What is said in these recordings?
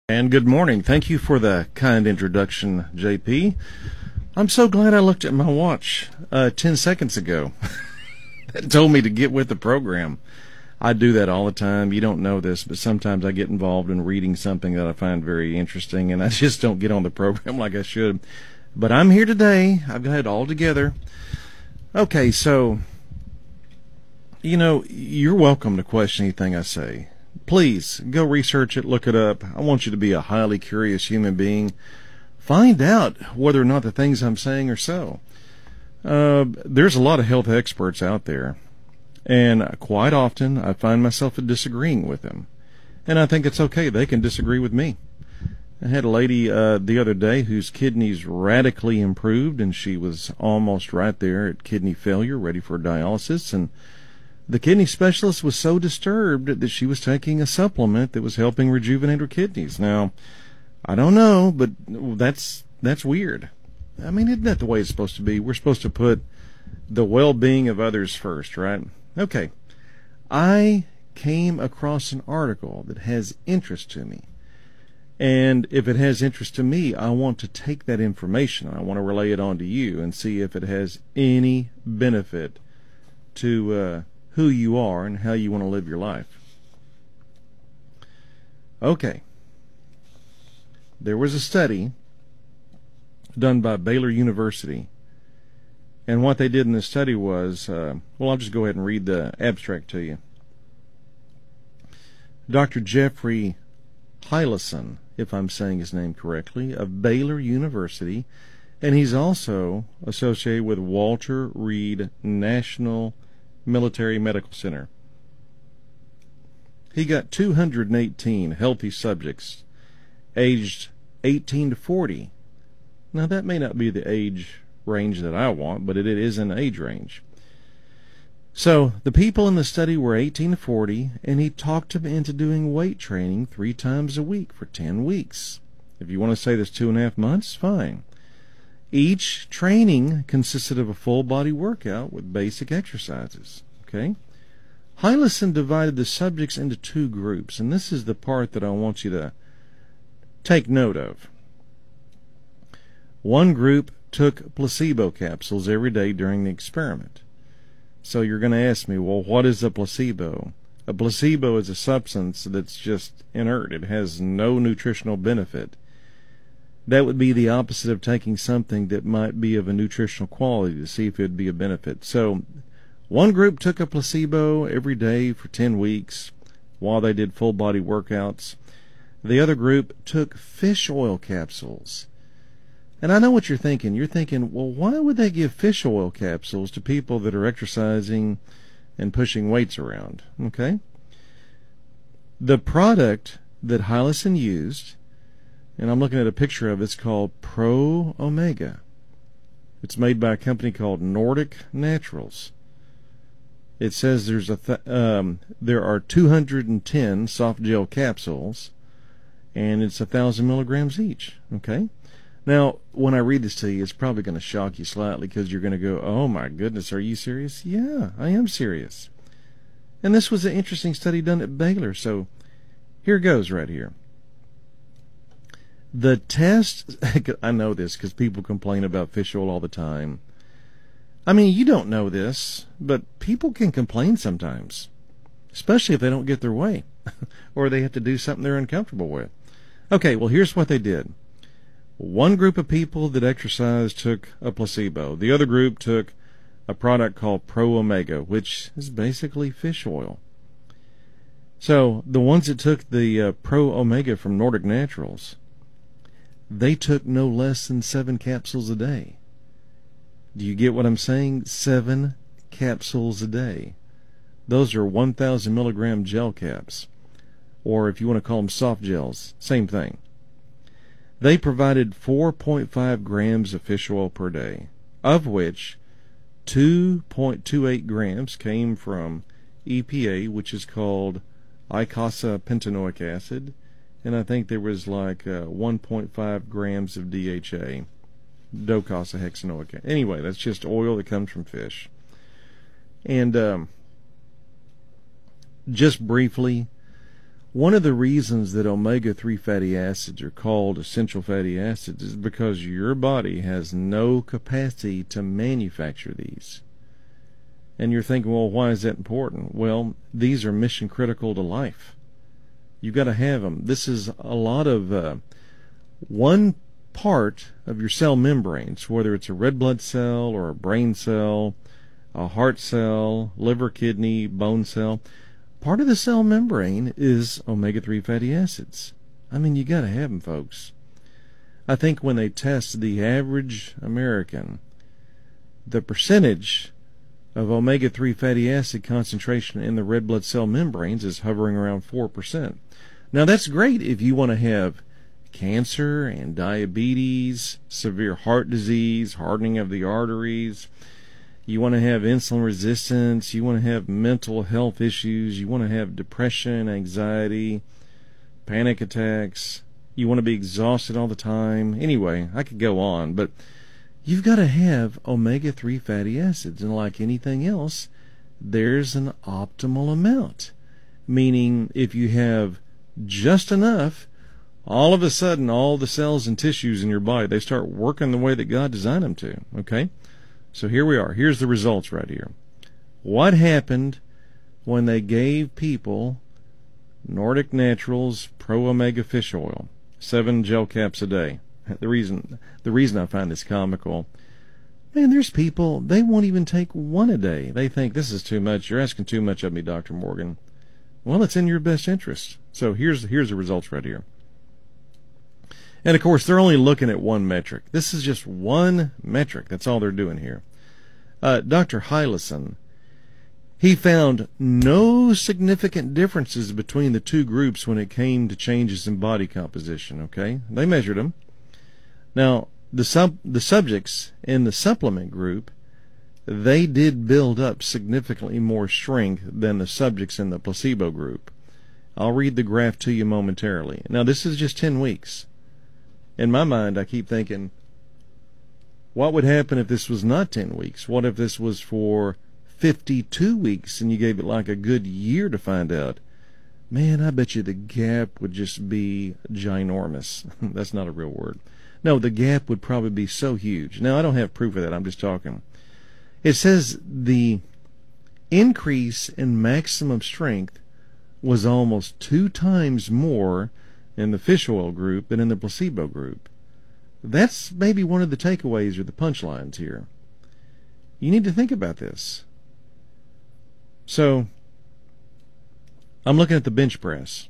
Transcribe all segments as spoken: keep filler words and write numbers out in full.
And good morning. Thank you for the kind introduction, J P. I'm so glad I looked at my watch uh, ten seconds ago. That told me to get with the program. I do that all the time. You don't know this, but sometimes I get involved in reading something that I find very interesting, and I just don't get on the program like I should. But I'm here today. I've got it all together. Okay, so, you know, you're welcome to question anything I say. Please, go research it, look it up. I want you to be a highly curious human being. Find out whether or not the things I'm saying are so. Uh, there's a lot of health experts out there, and quite often I find myself disagreeing with them. And I think it's okay. They can disagree with me. I had a lady uh, the other day whose kidneys radically improved, and she was almost right there at kidney failure, ready for dialysis, and the kidney specialist was so disturbed that she was taking a supplement that was helping rejuvenate her kidneys. Now, I don't know, but that's that's weird. I mean, isn't that the way it's supposed to be? We're supposed to put the well-being of others first, right? Okay. I came across an article that has interest to me. And if it has interest to me, I want to take that information. I want to relay it on to you and see if it has any benefit to uh, who you are and how you want to live your life. Okay. There was a study done by Baylor University, and what they did in the study was, uh, well, I'll just go ahead and read the abstract to you. Doctor Jeffrey Hylason, if I'm saying his name correctly, of Baylor University, and he's also associated with Walter Reed National Military Medical Center. He got two hundred eighteen healthy subjects aged eighteen to forty. Now, that may not be the age range that I want, but it is an age range. So, the people in the study were eighteen to forty, and he talked them into doing weight training three times a week for ten weeks. If you want to say that's two and a half months, fine. Each training consisted of a full-body workout with basic exercises. Okay? Hylason divided the subjects into two groups, and this is the part that I want you to take note of. One group took placebo capsules every day during the experiment. So you're going to ask me, well, what is a placebo? A placebo is a substance that's just inert. It has no nutritional benefit. That would be the opposite of taking something that might be of a nutritional quality to see if it would be a benefit. So one group took a placebo every day for ten weeks while they did full-body workouts. The other group took fish oil capsules. And I know what you're thinking. You're thinking, well, why would they give fish oil capsules to people that are exercising and pushing weights around? Okay? The product that Hylason used, and I'm looking at a picture of it, it's called Pro Omega. It's made by a company called Nordic Naturals. It says there's a th- um, there are two hundred ten soft gel capsules, and it's a thousand milligrams each. Okay? Now, when I read this to you, it's probably going to shock you slightly because you're going to go, oh my goodness, are you serious? Yeah, I am serious. And this was an interesting study done at Baylor, so here goes right here. The test, I know this because people complain about fish oil all the time. I mean, you don't know this, but people can complain sometimes, especially if they don't get their way or they have to do something they're uncomfortable with. Okay, well, here's what they did. One group of people that exercised took a placebo. The other group took a product called Pro Omega, which is basically fish oil. So the ones that took the uh, Pro Omega from Nordic Naturals, they took no less than seven capsules a day. Do you get what I'm saying? Seven capsules a day. Those are one thousand milligram gel caps, or if you want to call them soft gels, same thing. They provided four point five grams of fish oil per day, of which two point two eight grams came from E P A, which is called eicosapentaenoic acid, and I think there was like uh, one point five grams of D H A, docosahexaenoic acid. Anyway, that's just oil that comes from fish. And um, just briefly, One of the reasons that omega three fatty acids are called essential fatty acids is because your body has no capacity to manufacture these. And you're thinking, well, why is that important? Well, these are mission critical to life. You've got to have them. This is a lot of uh, one part of your cell membranes, whether it's a red blood cell or a brain cell, a heart cell, liver, kidney, bone cell. Part of the cell membrane is omega three fatty acids. I mean, you got to have them, folks. I think when they test the average American, the percentage of omega three fatty acid concentration in the red blood cell membranes is hovering around four percent. Now, that's great if you want to have cancer and diabetes, severe heart disease, hardening of the arteries. You want to have insulin resistance. You want to have mental health issues. You want to have depression, anxiety, panic attacks. You want to be exhausted all the time. Anyway, I could go on, but you've got to have omega three fatty acids. And like anything else, there's an optimal amount. Meaning, if you have just enough, all of a sudden, all the cells and tissues in your body, they start working the way that God designed them to. Okay? So here we are. Here's the results right here. What happened when they gave people Nordic Naturals Pro Omega Fish Oil, seven gel caps a day? The reason, the reason I find this comical, man, there's people, they won't even take one a day. They think, this is too much. You're asking too much of me, Doctor Morgan. Well, it's in your best interest. So here's here's the results right here. And, of course, they're only looking at one metric. This is just one metric. That's all they're doing here. Uh, Doctor Hylason, he found no significant differences between the two groups when it came to changes in body composition, okay? They measured them. Now, the sub the subjects in the supplement group, they did build up significantly more strength than the subjects in the placebo group. I'll read the graph to you momentarily. Now, this is just ten weeks. In my mind, I keep thinking, what would happen if this was not ten weeks? What if this was for fifty-two weeks and you gave it like a good year to find out? Man, I bet you the gap would just be ginormous. That's not a real word. No, the gap would probably be so huge. Now, I don't have proof of that. I'm just talking. It says the increase in maximum strength was almost two times more in the fish oil group than in the placebo group. That's maybe one of the takeaways or the punchlines here. You need to think about this. So, I'm looking at the bench press.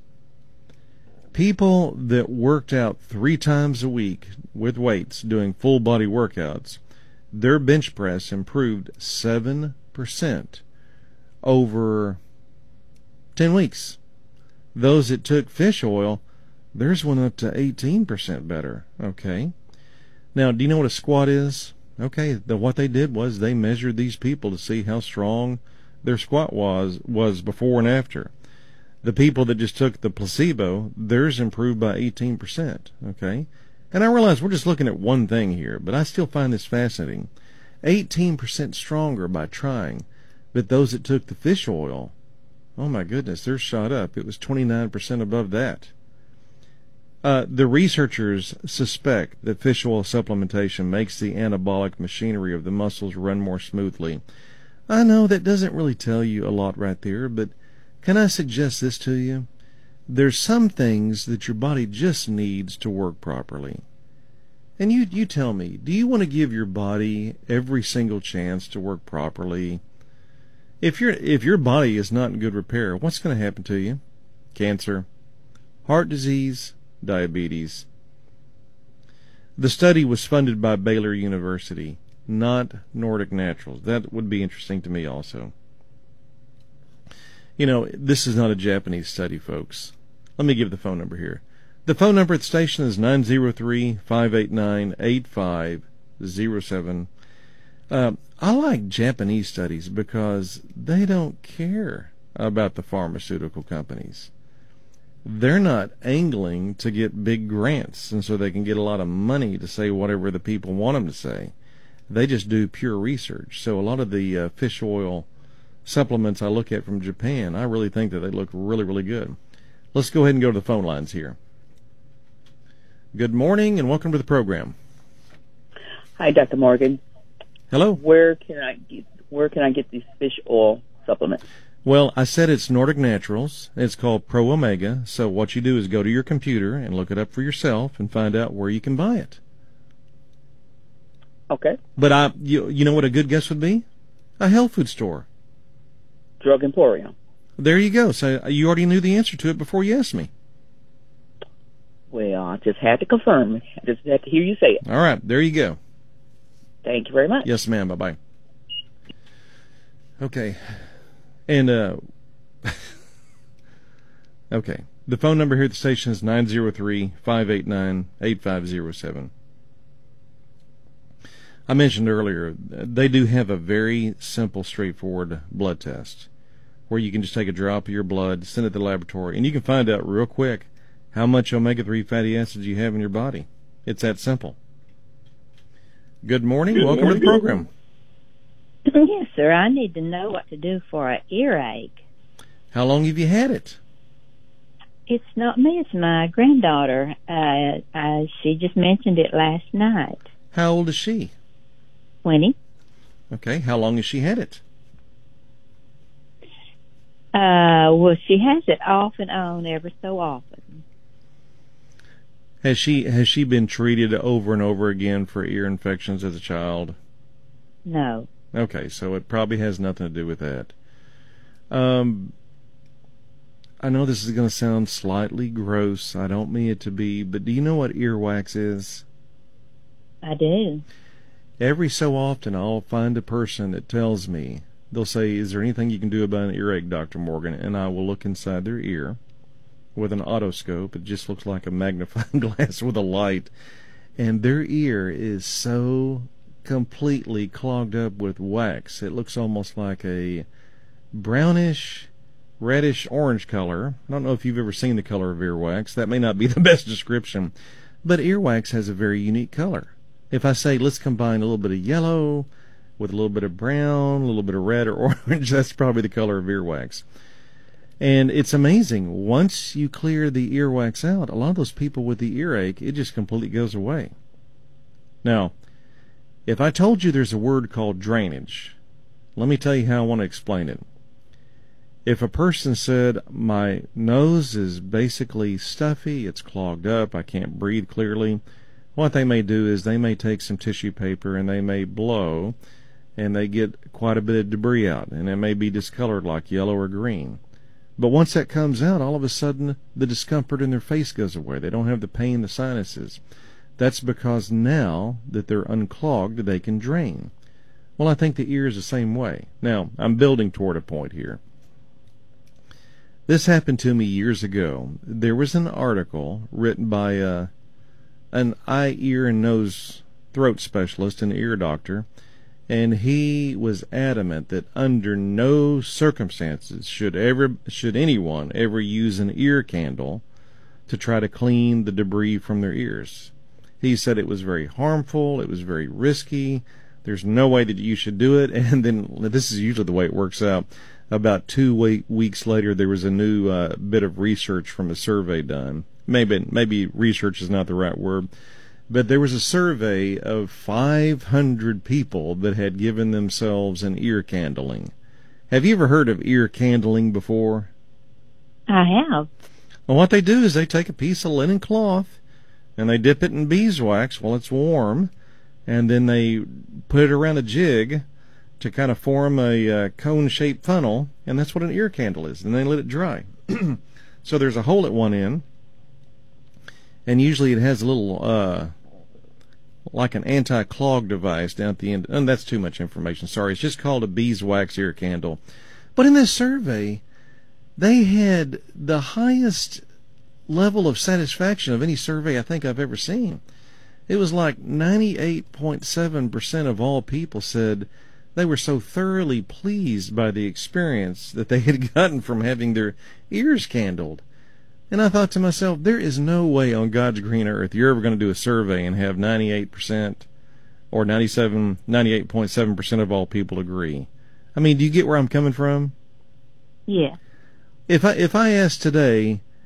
People that worked out three times a week with weights, doing full body workouts, their bench press improved seven percent over ten weeks. Those that took fish oil, theirs went up to eighteen percent better. Okay. Now, do you know what a squat is? Okay, the, what they did was they measured these people to see how strong their squat was was before and after. The people that just took the placebo, theirs improved by eighteen percent. Okay. And I realize we're just looking at one thing here, but I still find this fascinating. eighteen percent stronger by trying. But those that took the fish oil, oh my goodness, they're shot up. It was twenty-nine percent above that. Uh, the researchers suspect that fish oil supplementation makes the anabolic machinery of the muscles run more smoothly. I know that doesn't really tell you a lot right there, but can I suggest this to you? There's some things that your body just needs to work properly. And you you tell me, do you want to give your body every single chance to work properly? If your if your body is not in good repair, what's going to happen to you? Cancer, heart disease, diabetes. The study was funded by Baylor University, not Nordic Naturals. That would be interesting to me also. You know, this is not a Japanese study, folks. Let me give the phone number here. The phone number at the station is nine zero three, five eight nine, eight five zero seven. Uh, I like Japanese studies because they don't care about the pharmaceutical companies. They're not angling to get big grants and so they can get a lot of money to say whatever the people want them to say. They just do pure research. So a lot of the uh, fish oil supplements I look at from Japan, I really think that they look really, really good. Let's go ahead and go to the phone lines here. Good morning and welcome to the program. Hi, Doctor Morgan. Hello. Where can I get, where can I get these fish oil supplements? Well, I said it's Nordic Naturals. It's called Pro Omega. So what you do is go to your computer and look it up for yourself and find out where you can buy it. Okay. But I, you, you know what a good guess would be? A health food store. Drug Emporium. There you go. So you already knew the answer to it before you asked me. Well, I just had to confirm. I just had to hear you say it. All right. There you go. Thank you very much. Yes, ma'am. Bye-bye. Okay. And, uh, okay. The phone number here at the station is nine zero three, five eight nine, eight five zero seven. I mentioned earlier, they do have a very simple, straightforward blood test where you can just take a drop of your blood, send it to the laboratory, and you can find out real quick how much omega three fatty acids you have in your body. It's that simple. Good morning. Good Welcome morning. to the program. Yes, sir. I need to know what to do for an earache. How long have you had it? It's not me. It's my granddaughter. Uh, uh, she just mentioned it last night. How old is she? Twenty. Okay. How long has she had it? Uh, well, she has it off and on ever so often. Has she has she been treated over and over again for ear infections as a child? No. Okay, so it probably has nothing to do with that. Um, I know this is going to sound slightly gross. I don't mean it to be, but do you know what earwax is? I do. Every so often I'll find a person that tells me, they'll say, is there anything you can do about an earache, Doctor Morgan? And I will look inside their ear with an otoscope. It just looks like a magnifying glass with a light. And their ear is so completely clogged up with wax. It looks almost like a brownish, reddish, orange color. I don't know if you've ever seen the color of earwax. That may not be the best description. But earwax has a very unique color. If I say, let's combine a little bit of yellow with a little bit of brown, a little bit of red or orange, that's probably the color of earwax. And it's amazing. Once you clear the earwax out, a lot of those people with the earache, it just completely goes away. Now, if I told you there's a word called drainage, let me tell you how I want to explain it. If a person said, my nose is basically stuffy, it's clogged up, I can't breathe clearly, what they may do is they may take some tissue paper and they may blow, and they get quite a bit of debris out, and it may be discolored like yellow or green. But once that comes out, all of a sudden the discomfort in their face goes away. They don't have the pain in the sinuses. That's because now that they're unclogged, they can drain. Well, I think the ear is the same way. Now, I'm building toward a point here. This happened to me years ago. There was an article written by uh, an eye, ear, and nose throat specialist, an ear doctor, and he was adamant that under no circumstances should ever should anyone ever use an ear candle to try to clean the debris from their ears. He said it was very harmful, it was very risky, there's no way that you should do it, and then, this is usually the way it works out, about two week, weeks later there was a new uh, bit of research from a survey done. Maybe, maybe research is not the right word, but there was a survey of five hundred people that had given themselves an ear candling. Have you ever heard of ear candling before? I have. Well, what they do is they take a piece of linen cloth and they dip it in beeswax while it's warm, and then they put it around a jig to kind of form a uh, cone-shaped funnel, and that's what an ear candle is, and they let it dry. So there's a hole at one end, and usually it has a little, uh, like an anti-clog device down at the end. And that's too much information, sorry. It's just called a beeswax ear candle. But in this survey, they had the highest level of satisfaction of any survey I think I've ever seen. It was like ninety-eight point seven percent of all people said they were so thoroughly pleased by the experience that they had gotten from having their ears candled. And I thought to myself, there is no way on God's green earth you're ever going to do a survey and have ninety-eight percent or ninety-seven, ninety-eight point seven percent of all people agree. I mean, do you get where I'm coming from? Yeah. If I if I asked today,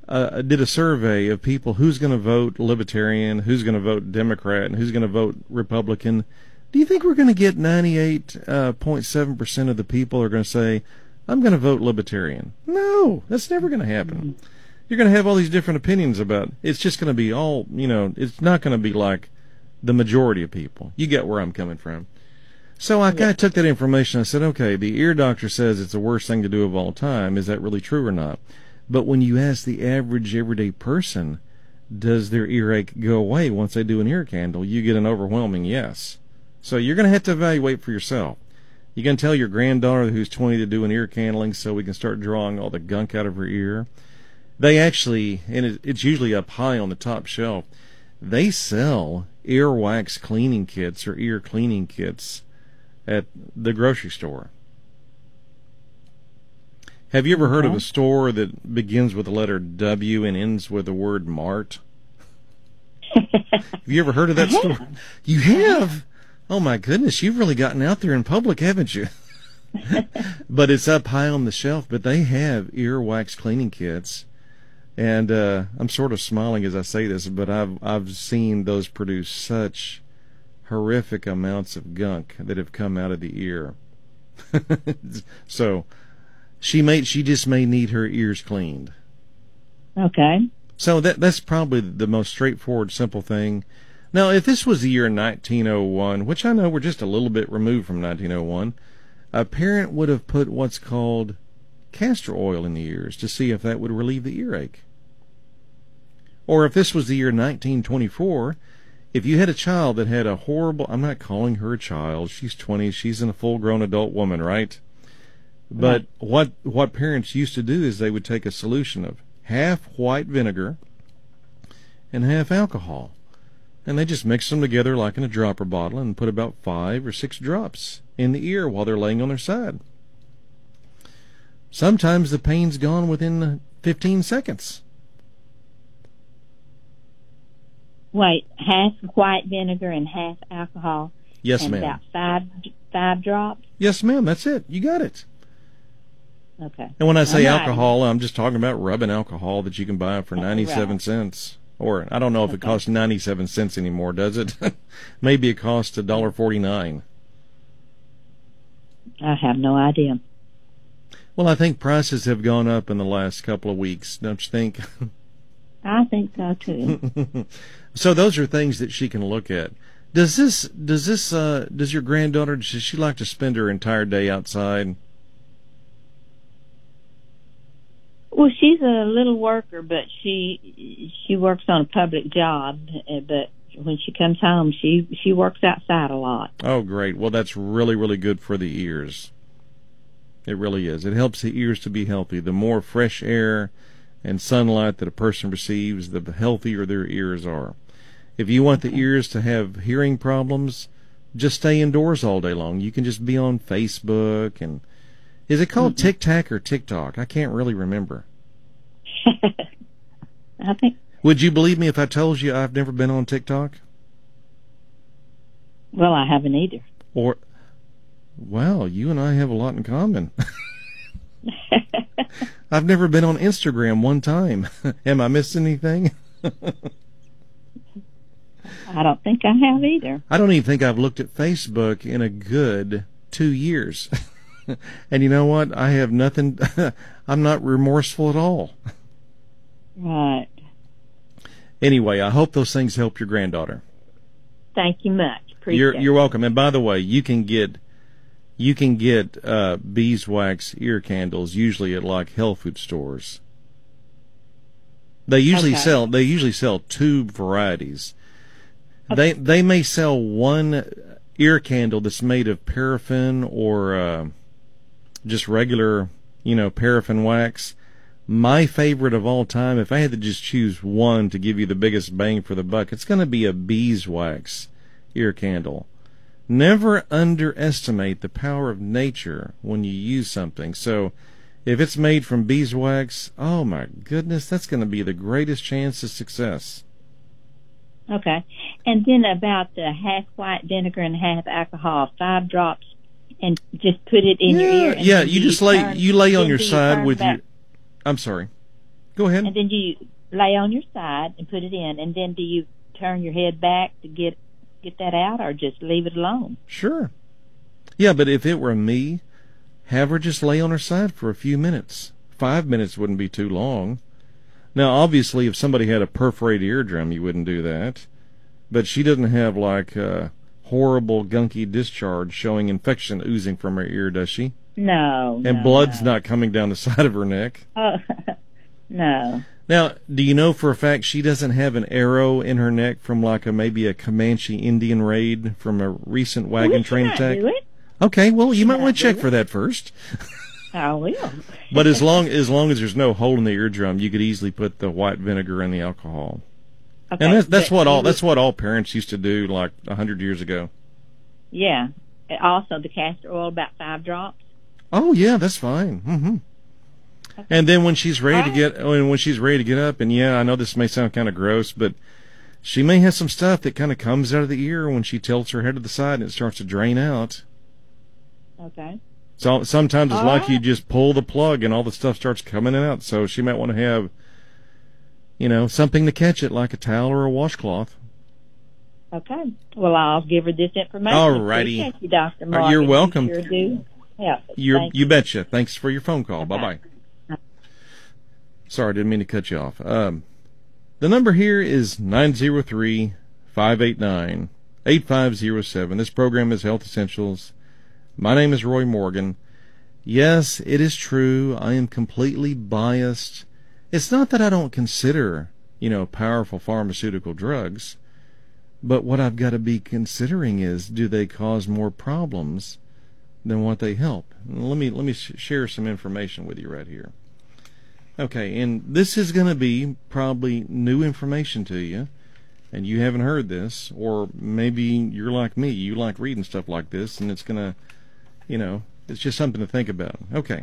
uh, did a survey of people who's going to vote Libertarian, who's going to vote Democrat, and who's going to vote Republican, do you think we're going to get ninety-eight point seven percent of the people are going to say, I'm going to vote Libertarian? No, that's never going to happen. Mm-hmm. You're going to have all these different opinions about it. It's just going to be all, you know, it's not going to be like the majority of people. You get where I'm coming from. So I kind of took that information. I said, okay, the ear doctor says it's the worst thing to do of all time. Is that really true or not? But when you ask the average everyday person, does their earache go away once they do an ear candle, you get an overwhelming yes. So you're going to have to evaluate for yourself. You can tell your granddaughter who's twenty to do an ear candling so we can start drawing all the gunk out of her ear. They actually, and it's usually up high on the top shelf, they sell earwax cleaning kits or ear cleaning kits at the grocery store. Have you ever heard of a store that begins with the letter W and ends with the word Mart? Have you ever heard of that store? You have? Oh my goodness, you've really gotten out there in public, haven't you? But it's up high on the shelf, but they have earwax cleaning kits. And uh, I'm sort of smiling as I say this, but I've I've seen those produce such horrific amounts of gunk that have come out of the ear. So she may she just may need her ears cleaned. Okay. So that that's probably the most straightforward, simple thing. Now, if this was the year nineteen oh one, which I know we're just a little bit removed from nineteen oh one, a parent would have put what's called castor oil in the ears to see if that would relieve the earache. Or if this was the year nineteen twenty-four, if you had a child that had a horrible, I'm not calling her a child, she's twenty, she's a full-grown adult woman, right? But right. what what parents used to do is they would take a solution of half white vinegar and half alcohol, and they just mix them together like in a dropper bottle and put about five or six drops in the ear while they're laying on their side. Sometimes the pain's gone within fifteen seconds. Wait, half white vinegar and half alcohol? Yes, and ma'am. About five, five drops? Yes, ma'am, that's it. You got it. Okay. And when I say right. alcohol, I'm just talking about rubbing alcohol that you can buy for ninety-seven right. cents. Or, I don't know if okay. it costs ninety-seven cents anymore, does it? Maybe it costs one dollar forty-nine. I have no idea. Well, I think prices have gone up in the last couple of weeks, don't you think? I think so, too. So those are things that she can look at. Does this, does this, uh, does your granddaughter, does she like to spend her entire day outside? Well, she's a little worker, but she she works on a public job. But when she comes home, she she works outside a lot. Oh, great! Well, that's really really good for the ears. It really is. It helps the ears to be healthy. The more fresh air and sunlight that a person receives, the healthier their ears are. If you want the ears to have hearing problems, just stay indoors all day long. You can just be on Facebook and. Is it called mm-hmm. Tic-Tac or TikTok? I can't really remember. I think. Would you believe me if I told you I've never been on TikTok? Well, I haven't either. Or, well, you and I have a lot in common. I've never been on Instagram one time. Am I missing anything? I don't think I have either. I don't even think I've looked at Facebook in a good two years. And you know what? I have nothing. I'm not remorseful at all. Right. Anyway, I hope those things help your granddaughter. Thank you much. Appreciate you're, it. You're welcome. And by the way, you can get you can get uh, beeswax ear candles usually at like health food stores. They usually okay. sell. They usually sell two varieties. Okay. They they may sell one ear candle that's made of paraffin or. Uh, just regular, you know, paraffin wax. My favorite of all time, if I had to just choose one to give you the biggest bang for the buck, it's going to be a beeswax ear candle. Never underestimate the power of nature when you use something. So if it's made from beeswax, oh my goodness, that's going to be the greatest chance of success. Okay. And then about the half white vinegar and half alcohol, five drops, and just put it in yeah, your ear. And yeah, you just lay turn, you lay on your side you with back. your. I'm sorry. Go ahead. And then you lay on your side and put it in. And then do you turn your head back to get get that out, or just leave it alone? Sure. Yeah, but if it were me, have her just lay on her side for a few minutes. Five minutes wouldn't be too long. Now, obviously, if somebody had a perforated eardrum, you wouldn't do that. But she doesn't have, like, a horrible, gunky discharge showing infection oozing from her ear, does she? No. And no, blood's no. not coming down the side of her neck? Oh, no. Now, do you know for a fact she doesn't have an arrow in her neck from, like, a maybe a Comanche Indian raid from a recent wagon Well, train she might attack? do it. Okay, well, you She might might want to check do for that first. I will. But as long as long as there's no hole in the eardrum, you could easily put the white vinegar in the alcohol. Okay, And that's that's but what all you- that's what all parents used to do like a hundred years ago. Yeah. Also, the castor oil, about five drops. Oh yeah, that's fine. Mm-hmm. Okay. And then when she's ready to All get when when she's ready to get up, and yeah, I know this may sound kind of gross, but she may have some stuff that kind of comes out of the ear when she tilts her head to the side and it starts to drain out. Okay. So sometimes it's All like right. you just pull the plug and all the stuff starts coming out. So she might want to have, you know, something to catch it, like a towel or a washcloth. Okay. Well, I'll give her this information. All righty. Thank you, Doctor Uh, Morgan. you're welcome. You sure do. Yeah. You're, Thank you betcha. Thanks for your phone call. Okay. Bye-bye. Sorry, didn't mean to cut you off. Um, the number here is nine zero three, five eight nine, eight five zero seven. This program is Health Essentials. My name is Roy Morgan. Yes, it is true. I am completely biased. It's not that I don't consider, you know, powerful pharmaceutical drugs, but what I've got to be considering is, do they cause more problems than what they help? Let me let me sh- share some information with you right here. Okay, and this is going to be probably new information to you, and you haven't heard this, or maybe you're like me, you like reading stuff like this, and it's going to, you know, it's just something to think about. Okay.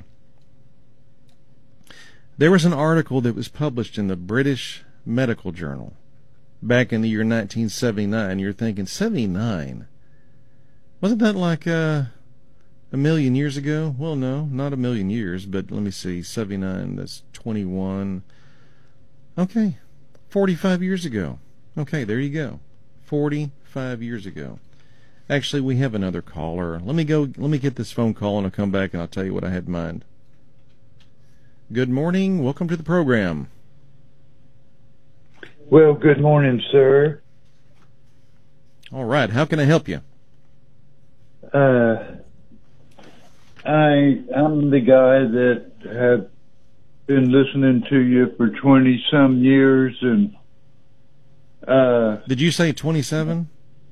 There was an article that was published in the British Medical Journal back in the year nineteen seventy-nine. You're thinking, seventy-nine? Wasn't that like uh, a million years ago? Well, no, not a million years, but let me see, seventy-nine, that's twenty-one. Okay, forty-five years ago. Okay, there you go. forty-five years ago. Actually, we have another caller. Let me go, let me get this phone call and I'll come back and I'll tell you what I had in mind. Good morning. Welcome to the program. Well, good morning, sir. All right. How can I help you? Uh, I I'm the guy that have been listening to you for twenty some years, and uh, Did you say twenty-seven?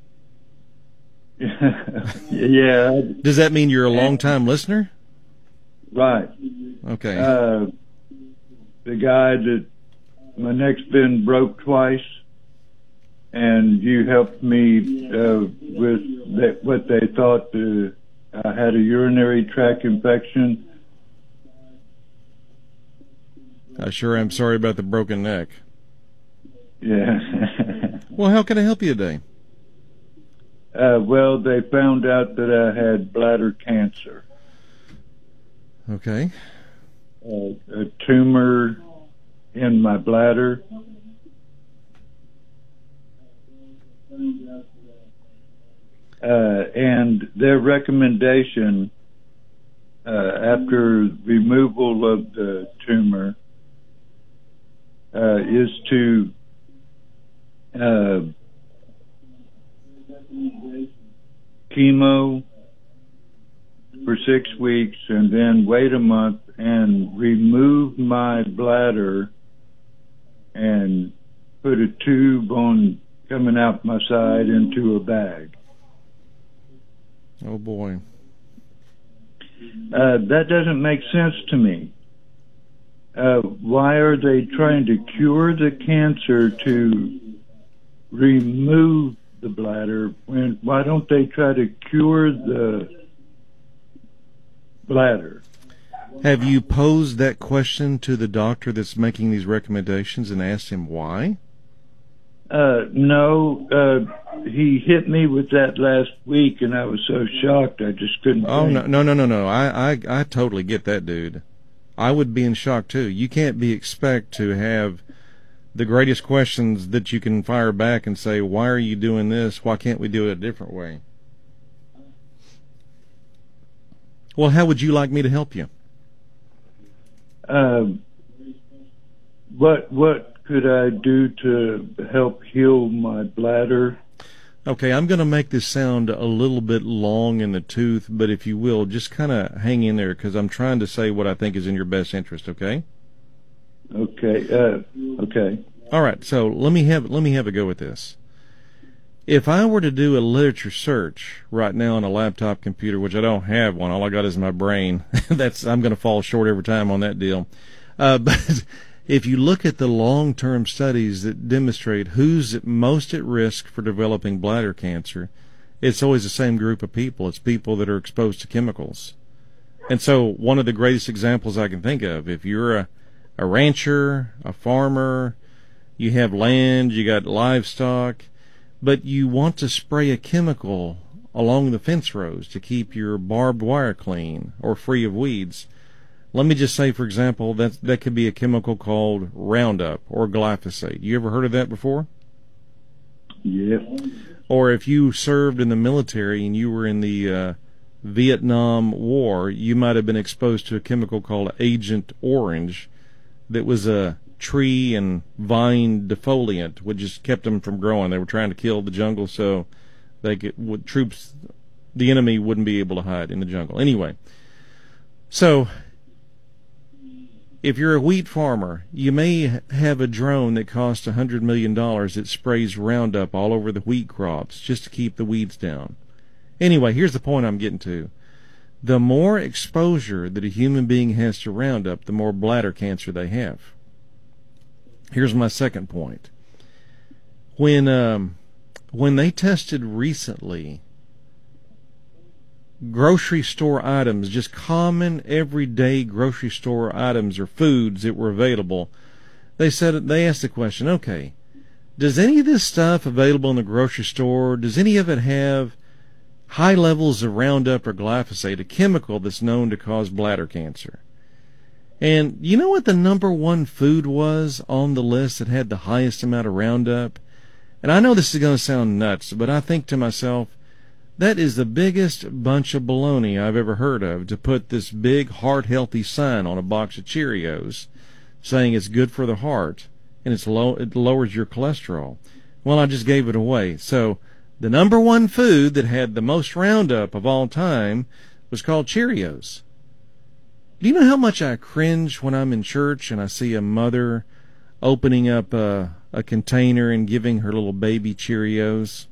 yeah, Does that mean you're a long-time listener? right. Okay. Uh, the guy that my neck's been broke twice, and you helped me uh, with that, what they thought uh, I had a urinary tract infection. I sure am sorry about the broken neck. Yeah. Well, how can I help you today? uh, well, they found out that I had bladder cancer, Okay. uh, a tumor in my bladder. Uh, and their recommendation uh, after removal of the tumor uh, is to uh, chemo for six weeks and then wait a month and remove my bladder and put a tube on coming out my side into a bag. Oh, boy. Uh, that doesn't make sense to me. Uh, why are they trying to cure the cancer to remove the bladder? When, why don't they try to cure the bladder? Have you posed that question to the doctor that's making these recommendations and asked him why? Uh, no, uh, he hit me with that last week, and I was so shocked I just couldn't. Oh, think. no, no, no, no, no. I, I, I totally get that, dude. I would be in shock too. You can't be expect to have the greatest questions that you can fire back and say, why are you doing this? Why can't we do it a different way? Well, how would you like me to help you? Um, what what could I do to help heal my bladder? Okay, I'm going to make this sound a little bit long in the tooth, but if you will, just kind of hang in there because I'm trying to say what I think is in your best interest, okay? Okay. Uh, okay. All right, so let me have let me have a go at this. If I were to do a literature search right now on a laptop computer, which I don't have one, all I got is my brain. That's I'm going to fall short every time on that deal. Uh, but if you look at the long-term studies that demonstrate who's most at risk for developing bladder cancer, it's always the same group of people. It's people that are exposed to chemicals. And so one of the greatest examples I can think of, if you're a, a rancher, a farmer, you have land, you got livestock, but you want to spray a chemical along the fence rows to keep your barbed wire clean or free of weeds. Let me just say, for example, that that could be a chemical called Roundup or glyphosate. You ever heard of that before? Yeah. Or if you served in the military and you were in the uh, Vietnam War, you might have been exposed to a chemical called Agent Orange that was a tree and vine defoliant, which just kept them from growing. They were trying to kill the jungle so they could, would, troops, the enemy wouldn't be able to hide in the jungle. Anyway, so if you're a wheat farmer, you may have a drone that costs one hundred million dollars that sprays Roundup all over the wheat crops just to keep the weeds down. Anyway, here's the point I'm getting to. The more exposure that a human being has to Roundup, the more bladder cancer they have. Here's my second point. When um, when they tested recently grocery store items, just common everyday grocery store items or foods that were available, they said they asked the question, okay, does any of this stuff available in the grocery store, does any of it have high levels of Roundup or glyphosate, a chemical that's known to cause bladder cancer? And you know what the number one food was on the list that had the highest amount of Roundup? And I know this is going to sound nuts, but I think to myself, that is the biggest bunch of baloney I've ever heard of, to put this big heart-healthy sign on a box of Cheerios saying it's good for the heart and it's low, it lowers your cholesterol. Well, I just gave it away. So the number one food that had the most Roundup of all time was called Cheerios. Do you know how much I cringe when I'm in church and I see a mother opening up a, a container and giving her little baby Cheerios?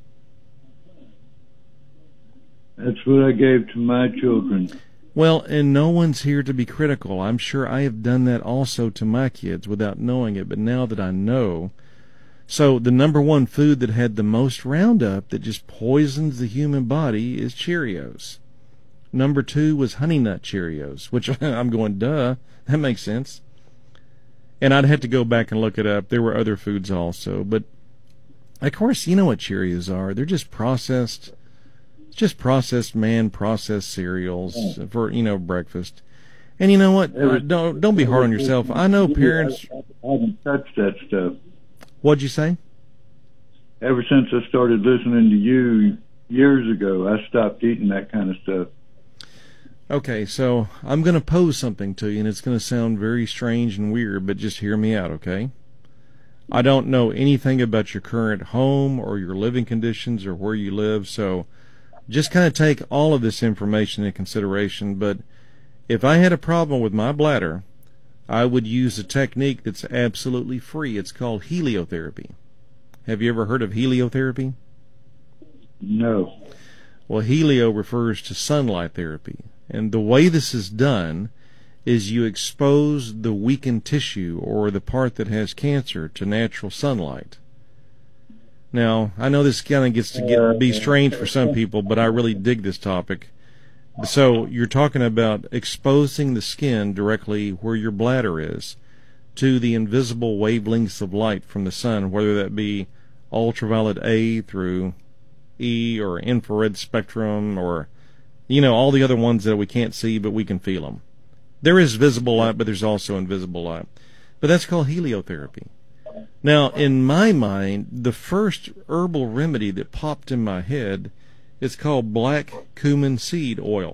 That's what I gave to my children. Well, and no one's here to be critical. I'm sure I have done that also to my kids without knowing it, but now that I know. So the number one food that had the most Roundup that just poisons the human body is Cheerios. Number two was Honey Nut Cheerios, which I'm going, duh, that makes sense. And I'd have to go back and look it up. There were other foods also. But, of course, you know what Cheerios are. They're just processed, just processed man-processed cereals for, you know, breakfast. And you know what? Uh, don't, don't be hard on yourself. I know parents... I haven't touched that stuff. What'd you say? Ever since I started listening to you years ago, I stopped eating that kind of stuff. Okay, so I'm going to pose something to you, and it's going to sound very strange and weird, but just hear me out, okay? I don't know anything about your current home or your living conditions or where you live, so just kind of take all of this information into consideration. But if I had a problem with my bladder, I would use a technique that's absolutely free. It's called heliotherapy. Have you ever heard of heliotherapy? No. Well, helio refers to sunlight therapy. And the way this is done is you expose the weakened tissue or the part that has cancer to natural sunlight. Now, I know this kind of gets to get be strange for some people, but I really dig this topic. So you're talking about exposing the skin directly where your bladder is to the invisible wavelengths of light from the sun, whether that be ultraviolet A through E or infrared spectrum or, you know, all the other ones that we can't see but we can feel them. There is visible light, but there's also invisible light. But that's called heliotherapy. Now, in my mind, the first herbal remedy that popped in my head is called black cumin seed oil.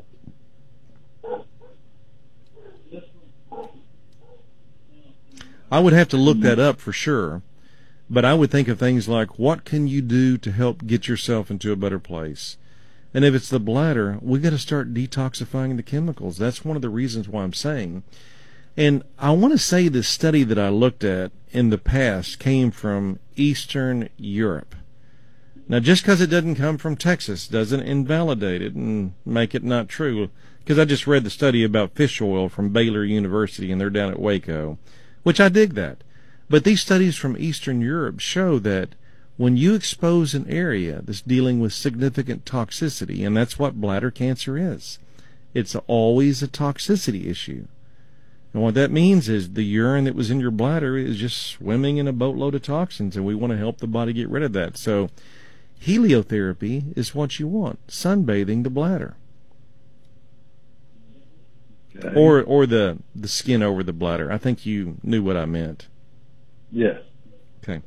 I would have to look that up for sure, but I would think of things like, what can you do to help get yourself into a better place? And if it's the bladder, we got to start detoxifying the chemicals. That's one of the reasons why I'm saying. And I want to say this study that I looked at in the past came from Eastern Europe. Now, just because it doesn't come from Texas doesn't invalidate it and make it not true. Because I just read the study about fish oil from Baylor University, and they're down at Waco, which I dig that. But these studies from Eastern Europe show that when you expose an area that's dealing with significant toxicity, and that's what bladder cancer is, it's always a toxicity issue. And what that means is the urine that was in your bladder is just swimming in a boatload of toxins, and we want to help the body get rid of that. So heliotherapy is what you want, sunbathing the bladder. Okay. Or or the, the skin over the bladder. I think you knew what I meant. Yes. Okay.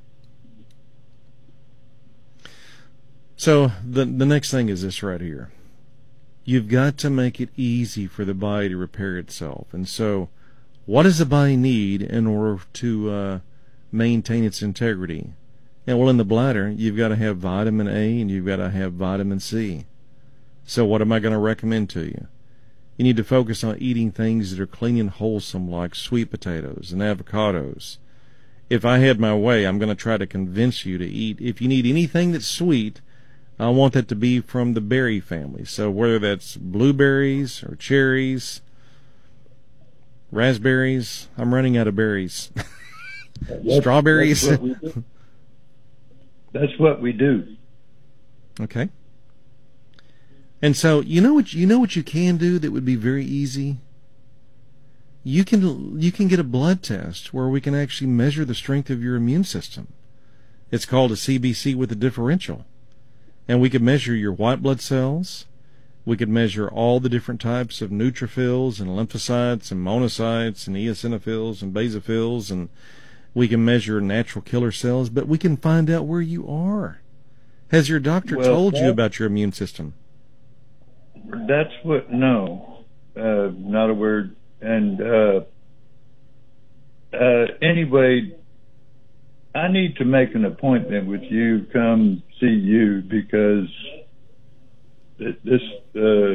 So the the next thing is this right here. You've got to make it easy for the body to repair itself. And so what does the body need in order to uh, maintain its integrity? And well, in the bladder, you've got to have vitamin A and you've got to have vitamin C. So what am I going to recommend to you? You need to focus on eating things that are clean and wholesome, like sweet potatoes and avocados. If I had my way, I'm going to try to convince you to eat. If you need anything that's sweet, I want that to be from the berry family. So whether that's blueberries or cherries, raspberries, I'm running out of berries. Strawberries. That's what we do. That's what we do. Okay. And so you know what you know what you can do that would be very easy? You can you can get a blood test where we can actually measure the strength of your immune system. It's called a C B C with a differential. And we could measure your white blood cells. We could measure all the different types of neutrophils and lymphocytes and monocytes and eosinophils and basophils, and we can measure natural killer cells, but we can find out where you are. Has your doctor well, told that, you about your immune system? That's what, no, uh, not a word. And uh, uh, anyway, I need to make an appointment with you, come see you, because this, uh,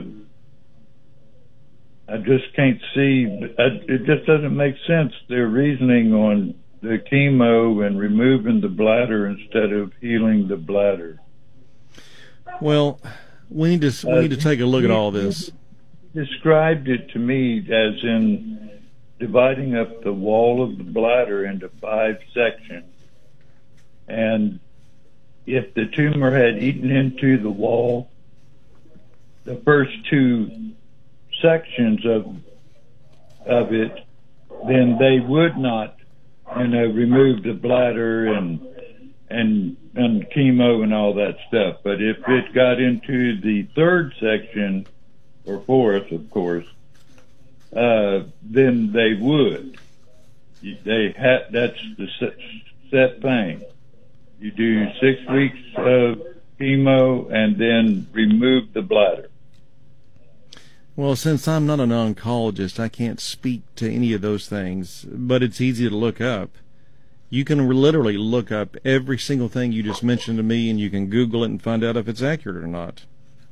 I just can't see, I, it just doesn't make sense, their reasoning on the chemo and removing the bladder instead of healing the bladder. Well, we need to, we need to take a look uh, at all this. Described it to me as in dividing up the wall of the bladder into five sections. And if the tumor had eaten into the wall, the first two sections of of it, then they would not, you know, remove the bladder and and and chemo and all that stuff. But if it got into the third section, or fourth, of course, uh, then they would. They had that's the set thing. You do six weeks of chemo and then remove the bladder. Well, since I'm not an oncologist, I can't speak to any of those things, but it's easy to look up. You can literally look up every single thing you just mentioned to me, and you can Google it and find out if it's accurate or not.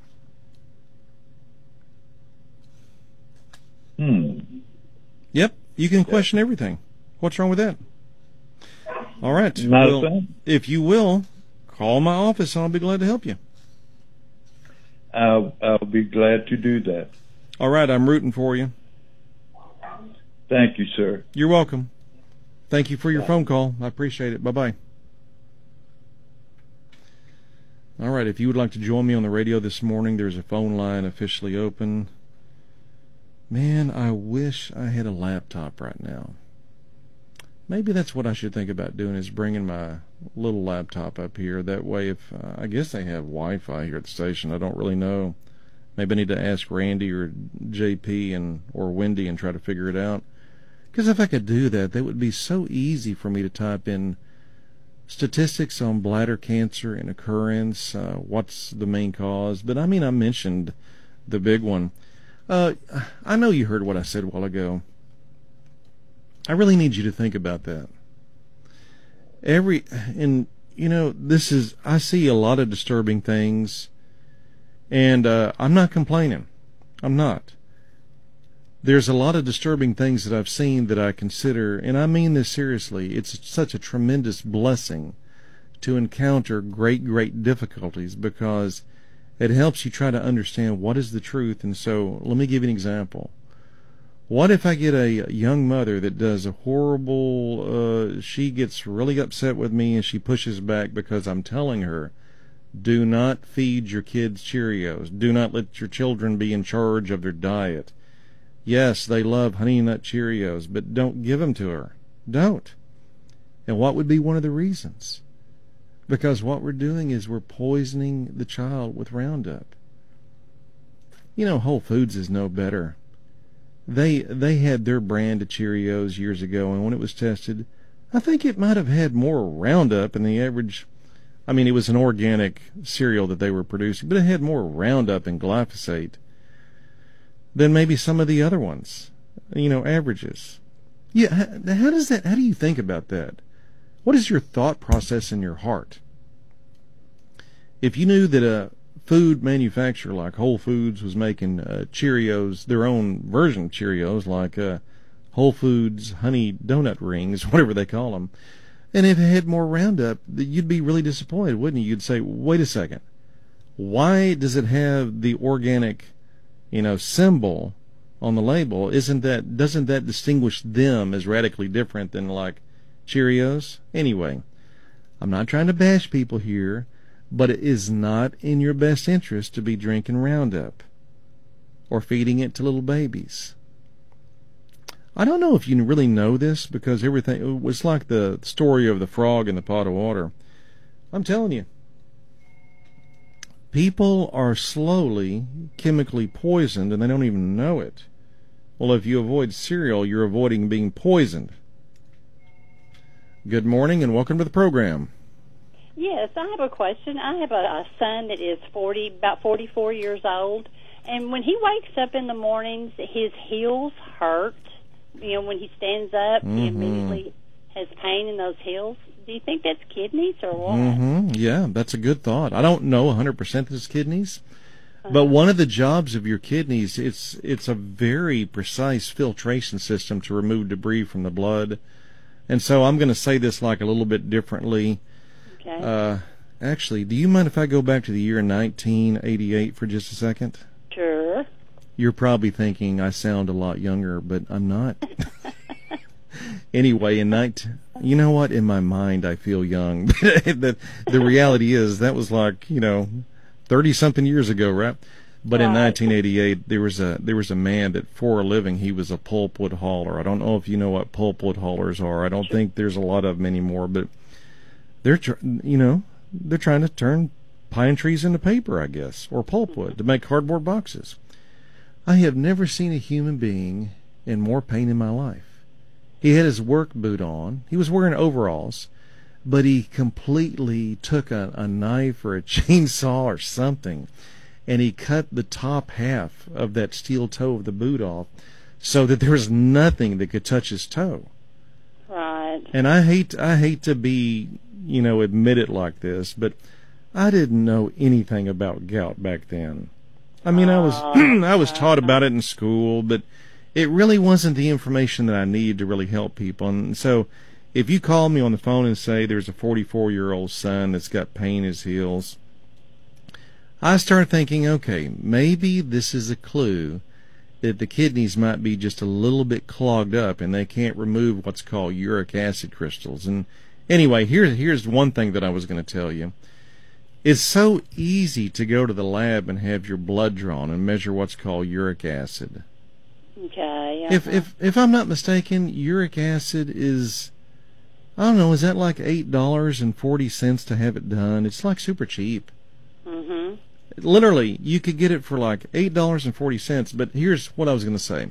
Hmm. Yep, you can question everything. What's wrong with that? All right. Not well, a thing. If you will, call my office and I'll be glad to help you. I'll, I'll be glad to do that. All right, I'm rooting for you. Thank you, sir. You're welcome. Thank you for your phone call. I appreciate it. Bye-bye. All right, if you would like to join me on the radio this morning, there's a phone line officially open. Man, I wish I had a laptop right now. Maybe that's what I should think about doing, is bringing my little laptop up here. That way, if uh, I guess they have Wi-Fi here at the station. I don't really know. Maybe I need to ask Randy or J P and or Wendy and try to figure it out. Because if I could do that, that would be so easy for me to type in statistics on bladder cancer and occurrence, uh, what's the main cause. But I mean, I mentioned the big one. Uh, I know you heard what I said a while ago. I really need you to think about that. Every, and you know, this is, I see a lot of disturbing things, and uh, I'm not complaining. I'm not. There's a lot of disturbing things that I've seen that I consider, and I mean this seriously, it's such a tremendous blessing to encounter great, great difficulties, because it helps you try to understand what is the truth. And so let me give you an example. What if I get a young mother that does a horrible, uh, she gets really upset with me and she pushes back because I'm telling her, do not feed your kids Cheerios. Do not let your children be in charge of their diet. Yes, they love Honey Nut Cheerios, but don't give them to her. Don't. And what would be one of the reasons? Because what we're doing is we're poisoning the child with Roundup. You know, Whole Foods is no better. They they had their brand of Cheerios years ago, and when it was tested, I think it might have had more Roundup than the average. I mean, it was an organic cereal that they were producing, but it had more Roundup and glyphosate than maybe some of the other ones, you know, averages. Yeah, how, how does that, how do you think about that? What is your thought process in your heart? If you knew that a food manufacturer like Whole Foods was making uh, Cheerios, their own version of Cheerios, like uh, Whole Foods Honey Donut Rings, whatever they call them, and if it had more Roundup, you'd be really disappointed, wouldn't you? You'd say, wait a second, why does it have the organic, you know, symbol on the label? Isn't that, doesn't that distinguish them as radically different than like Cheerios? Anyway, I'm not trying to bash people here, but it is not in your best interest to be drinking Roundup or feeding it to little babies. I don't know if you really know this, because everything, it was like the story of the frog in the pot of water. I'm telling you, people are slowly chemically poisoned, and they don't even know it. Well, if you avoid cereal, you're avoiding being poisoned. Good morning, and welcome to the program. Yes, I have a question. I have a, a son that is forty, about forty-four years old, and when he wakes up in the mornings, his heels hurt. You know, when he stands up, mm-hmm. he immediately has pain in those heels. Do you think that's kidneys or what? Mm-hmm. Yeah, that's a good thought. I don't know one hundred percent that it's kidneys, uh-huh. but one of the jobs of your kidneys, it's it's a very precise filtration system to remove debris from the blood. And so I'm going to say this like a little bit differently. Okay. Uh, actually, do you mind if I go back to the year nineteen eighty-eight for just a second? Sure. You're probably thinking I sound a lot younger, but I'm not. Anyway, in nineteen, you know what? In my mind, I feel young. the the reality is that was like, you know, thirty something years ago, right? But right. In nineteen eighty-eight, there was a there was a man that for a living he was a pulpwood hauler. I don't know if you know what pulpwood haulers are. I don't sure. think there's a lot of them anymore, but they're tr- you know they're trying to turn pine trees into paper, I guess, or pulpwood to make cardboard boxes. I have never seen a human being in more pain in my life. He had his work boot on. He was wearing overalls, but he completely took a, a knife or a chainsaw or something, and he cut the top half of that steel toe of the boot off so that there was nothing that could touch his toe. Right. And I hate I hate to be, you know, admit it like this, but I didn't know anything about gout back then. I mean, I was I was taught about it in school, but it really wasn't the information that I needed to really help people. And so if you call me on the phone and say there's a forty-four-year-old son that's got pain in his heels, I start thinking, okay, maybe this is a clue that the kidneys might be just a little bit clogged up and they can't remove what's called uric acid crystals. And anyway, here's, here's one thing that I was going to tell you. It's so easy to go to the lab and have your blood drawn and measure what's called uric acid. Okay. Uh-huh. If if if I'm not mistaken, uric acid is, I don't know, is that like eight dollars and forty cents to have it done? It's like super cheap. Mhm. Literally, you could get it for like eight dollars and forty cents. But here's what I was going to say.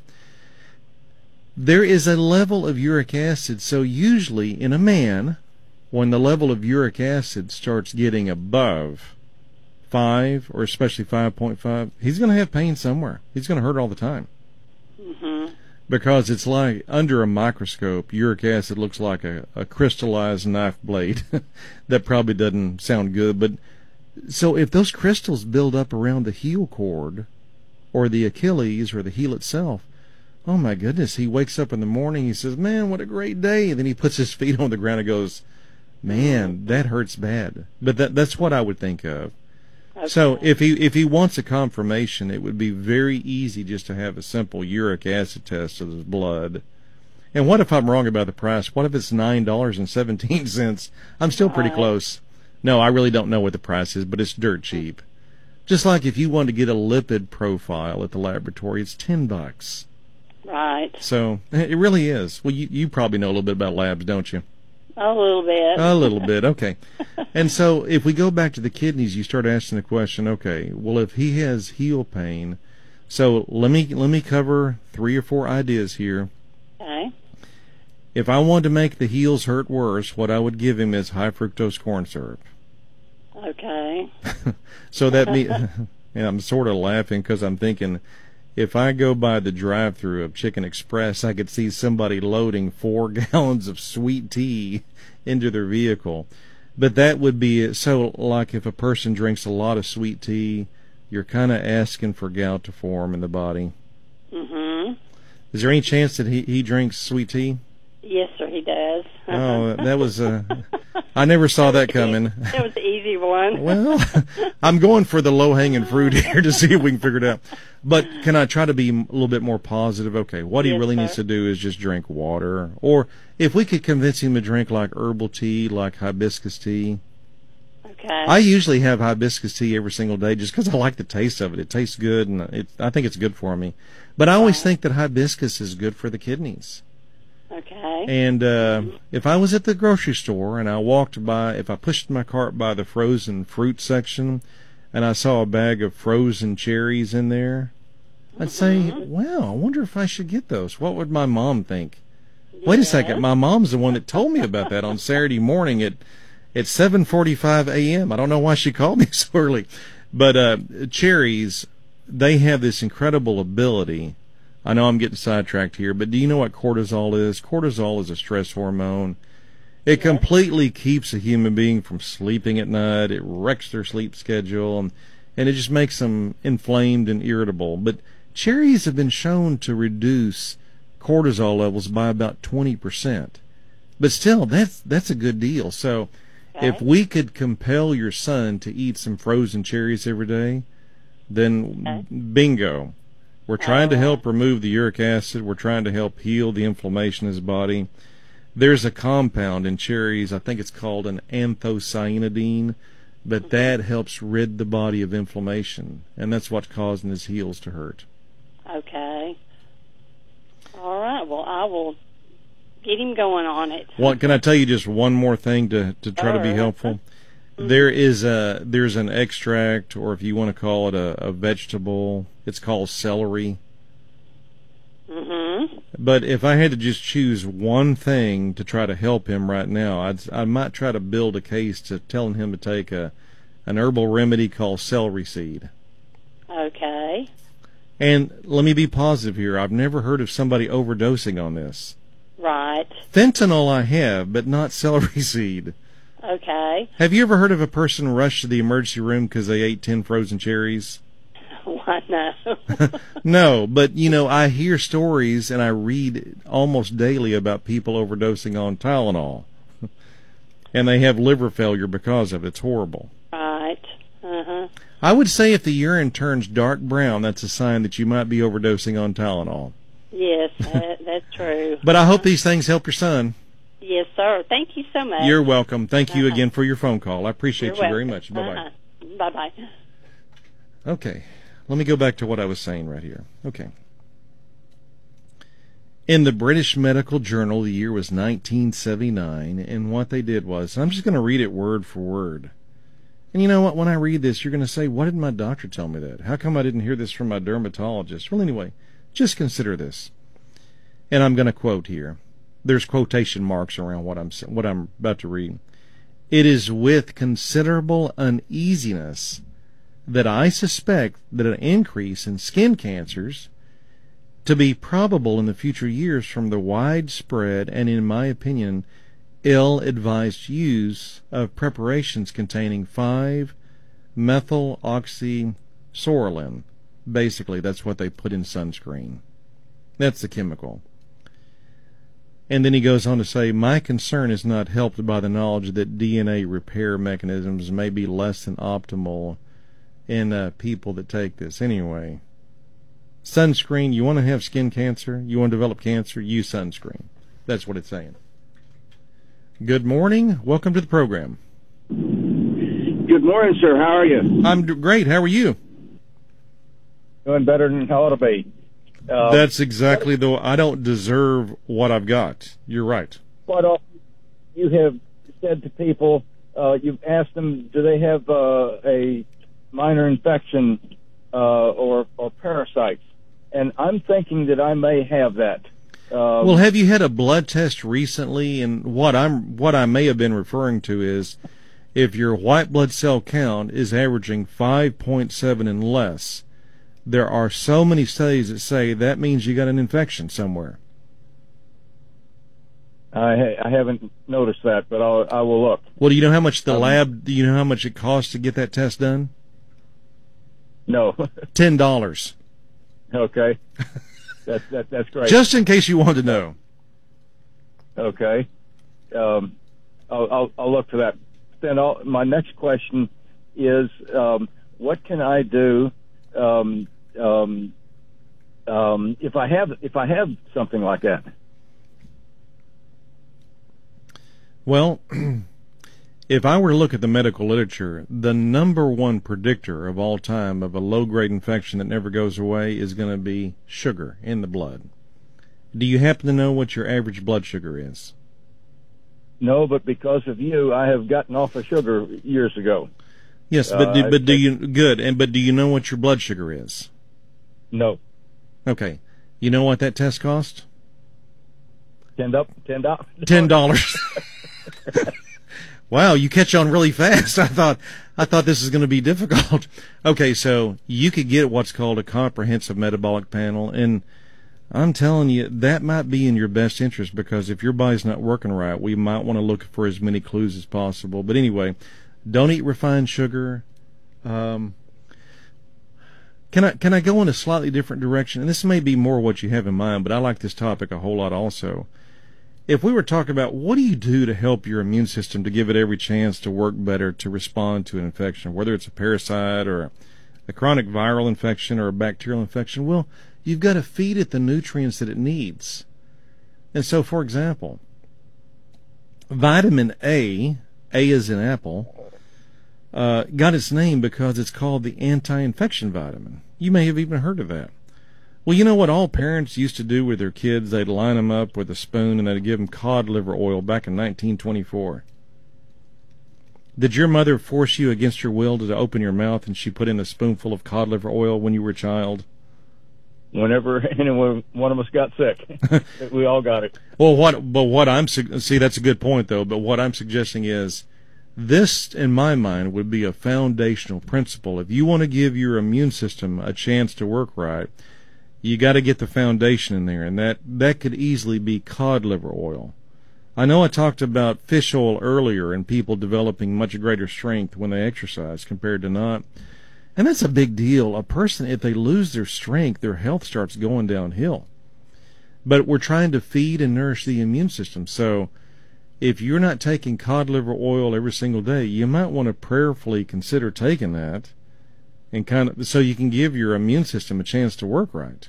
There is a level of uric acid. So usually in a man, when the level of uric acid starts getting above five, or especially five point five, he's going to have pain somewhere. He's going to hurt all the time. Mm-hmm. Because it's like, under a microscope, uric acid looks like a, a crystallized knife blade. That probably doesn't sound good, but so if those crystals build up around the heel cord or the Achilles or the heel itself, oh my goodness, he wakes up in the morning, he says, man, what a great day. And then he puts his feet on the ground and goes, man, that hurts bad. But that that's what I would think of. Okay. So if he if he wants a confirmation, it would be very easy just to have a simple uric acid test of his blood. And what if I'm wrong about the price? What if it's nine dollars and seventeen cents? I'm still pretty Right. close. No, I really don't know what the price is, but it's dirt cheap. Just like if you want to get a lipid profile at the laboratory, it's ten bucks. Right. So it really is. Well, you, you probably know a little bit about labs, don't you? A little bit. A little bit, okay. And so if we go back to the kidneys, you start asking the question, okay, well, if he has heel pain, so let me let me cover three or four ideas here. Okay. If I wanted to make the heels hurt worse, what I would give him is high fructose corn syrup. Okay. So that me, and I'm sort of laughing because I'm thinking, if I go by the drive-thru of Chicken Express, I could see somebody loading four gallons of sweet tea into their vehicle. But that would be it. So, like if a person drinks a lot of sweet tea, you're kind of asking for gout to form in the body. Mm-hmm. Is there any chance that he, he drinks sweet tea? Yes, sir, he does. Oh, that was uh, I never saw that coming. That was the easy one. Well, I'm going for the low-hanging fruit here to see if we can figure it out. But can I try to be a little bit more positive? Okay, what he Yes, really sir. needs to do is just drink water. Or if we could convince him to drink like herbal tea, like hibiscus tea. Okay. I usually have hibiscus tea every single day just because I like the taste of it. It tastes good, and it, I think it's good for me. But I always think that hibiscus is good for the kidneys. Okay. And uh, if I was at the grocery store and I walked by, if I pushed my cart by the frozen fruit section and I saw a bag of frozen cherries in there, I'd say, well, I wonder if I should get those. What would my mom think? Wait a second, my mom's the one that told me about that on Saturday morning at, at seven forty-five a.m. I don't know why she called me so early. But uh, cherries, they have this incredible ability. I know I'm getting sidetracked here, but do you know what cortisol is? Cortisol is a stress hormone. It completely keeps a human being from sleeping at night. It wrecks their sleep schedule, and, and it just makes them inflamed and irritable. But cherries have been shown to reduce cortisol levels by about twenty percent. But still, that's that's a good deal. So Okay. if we could compel your son to eat some frozen cherries every day, then Okay. bingo. We're trying to All right. help remove the uric acid. We're trying to help heal the inflammation in his body. There's a compound in cherries, I think it's called an anthocyanidine, but that helps rid the body of inflammation, and that's what's causing his heels to hurt. Okay. All right. Well, I will get him going on it. Well, can I tell you just one more thing to, to try to be Sure. helpful? There is a there's an extract, or if you want to call it a, a vegetable, it's called celery. Mm-hmm. But if I had to just choose one thing to try to help him right now, I'd I might try to build a case to telling him to take a an herbal remedy called celery seed. Okay. And let me be positive here. I've never heard of somebody overdosing on this. Right. Fentanyl I have, but not celery seed. Okay. Have you ever heard of a person rush to the emergency room because they ate ten frozen cherries? Why no? No, but, you know, I hear stories and I read almost daily about people overdosing on Tylenol. And they have liver failure because of it. It's horrible. Right. Uh-huh. I would say if the urine turns dark brown, that's a sign that you might be overdosing on Tylenol. Yes, that, that's true. But I hope these things help your son. Yes, sir. Thank you so much. You're welcome. Thank you Uh-huh. again for your phone call. I appreciate You're you very welcome. much. Bye-bye. Uh-huh. Bye-bye. Okay. Let me go back to what I was saying right here. Okay. In the British Medical Journal, the year was nineteen seventy-nine, and what they did was, I'm just going to read it word for word. And you know what? When I read this, you're going to say, why didn't my doctor tell me that? How come I didn't hear this from my dermatologist? Well, anyway, just consider this. And I'm going to quote here. There's quotation marks around what I'm what I'm about to read. It is with considerable uneasiness that I suspect that an increase in skin cancers to be probable in the future years from the widespread and, in my opinion, ill-advised use of preparations containing five methyl oxysorolin. Basically, that's what they put in sunscreen. That's the chemical. And then he goes on to say, my concern is not helped by the knowledge that D N A repair mechanisms may be less than optimal in uh, people that take this. Anyway, sunscreen, you want to have skin cancer, you want to develop cancer, use sunscreen. That's what it's saying. Good morning. Welcome to the program. Good morning, sir. How are you? I'm d- great. How are you? Doing better than how to be. Uh, That's exactly the. I don't deserve what I've got. You're right. Quite often, you have said to people, uh, you've asked them, do they have uh, a minor infection uh, or or parasites? And I'm thinking that I may have that. Um, Well, have you had a blood test recently? And what I'm what I may have been referring to is, if your white blood cell count is averaging five point seven and less, there are so many studies that say that means you got an infection somewhere. I, ha- I haven't noticed that, but I'll, I will look. Well, do you know how much the Um, lab? Do you know how much it costs to get that test done? No. Ten dollars. Okay. That, that, that's great. Just in case you want to know. Okay. Um, I'll, I'll, I'll look for that. Then I'll, my next question is, um, what can I do um, um, um, if I have if I have something like that? Well, if I were to look at the medical literature, the number one predictor of all time of a low-grade infection that never goes away is going to be sugar in the blood. Do you happen to know what your average blood sugar is? No, but because of you, I have gotten off of sugar years ago. Yes, but Uh, do, but I- do you good? And but do you know what your blood sugar is? No. Okay, you know what that test cost? Ten up, ten dollars. Ten dollars. Wow, you catch on really fast. I thought I thought this is going to be difficult. Okay, so you could get what's called a comprehensive metabolic panel, and I'm telling you, that might be in your best interest, because if your body's not working right, we might want to look for as many clues as possible. But anyway, don't eat refined sugar. Um, can I can I go in a slightly different direction? And this may be more what you have in mind, but I like this topic a whole lot also. If we were talking about what do you do to help your immune system to give it every chance to work better, to respond to an infection, whether it's a parasite or a, a chronic viral infection or a bacterial infection, well, you've got to feed it the nutrients that it needs. And so, for example, vitamin A, A is in apple, uh, got its name because it's called the anti-infection vitamin. You may have even heard of that. Well, you know what all parents used to do with their kids? They'd line them up with a spoon and they'd give them cod liver oil back in nineteen twenty-four. Did your mother force you against your will to open your mouth and she put in a spoonful of cod liver oil when you were a child? Whenever anyone one of us got sick, we all got it. Well, what? But what I'm su- see that's a good point though. But what I'm suggesting is, this, in my mind, would be a foundational principle. If you want to give your immune system a chance to work right, you got to get the foundation in there, and that that could easily be cod liver oil. I know I talked about fish oil earlier and people developing much greater strength when they exercise compared to not. And that's a big deal. A person, if they lose their strength, their health starts going downhill. But we're trying to feed and nourish the immune system. So if you're not taking cod liver oil every single day, you might want to prayerfully consider taking that, and kind of so you can give your immune system a chance to work right.